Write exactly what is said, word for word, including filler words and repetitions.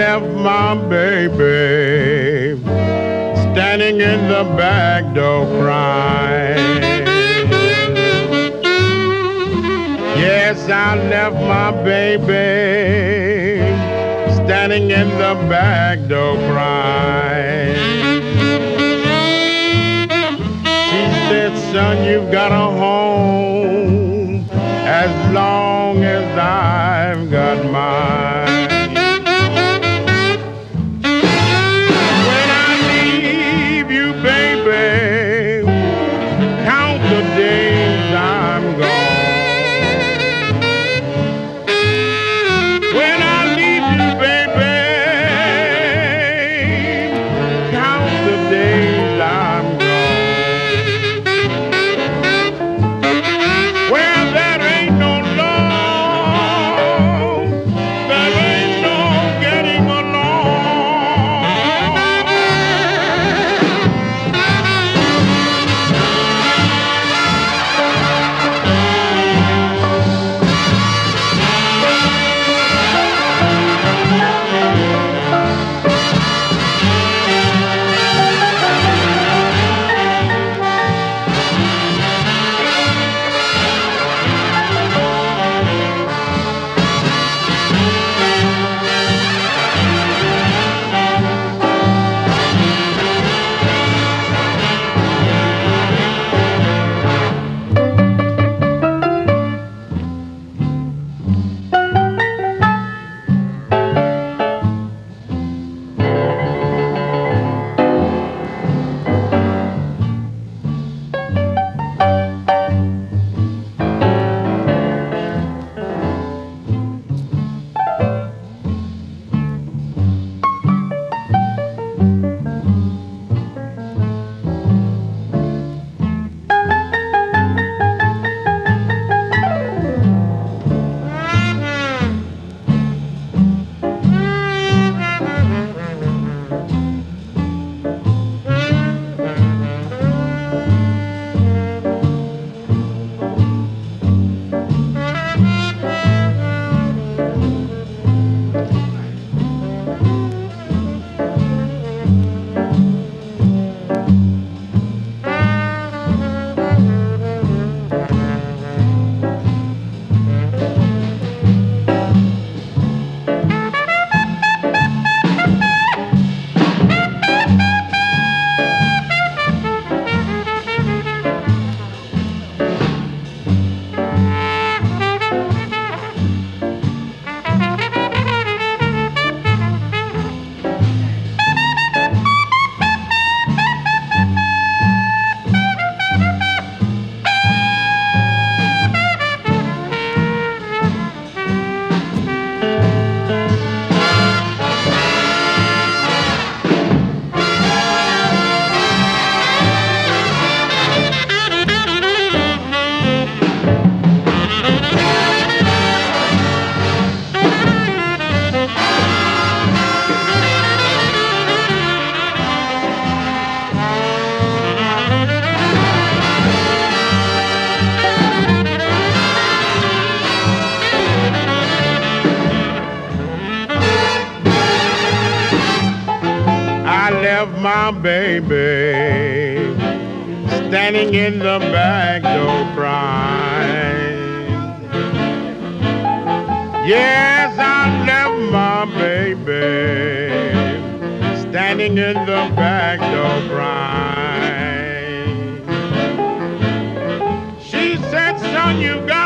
left my baby standing in the back door crying. Yes, I left my baby standing in the back door crying. She said, son, you've got a home as long as I've got mine. When I leave you, baby, count the days I'm gone. When I leave you, baby, count the days I'm gone. Well, there ain't no love, there ain't no getting along. I left my baby standing in the back door crying. Yes, I left my baby standing in the back door crying. She said, son, you got